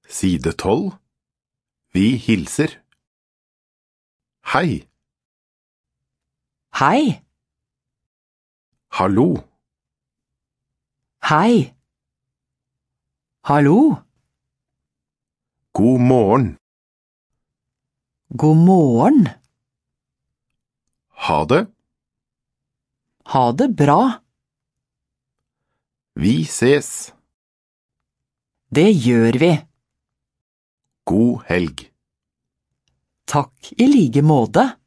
Side 12. Vi hilser. Hei. Hei. Hallo. Hei. Hallo. God morgen. God morgen. Ha det. Ha det bra. Vi ses. Det gjør vi. God helg. Takk i like måte.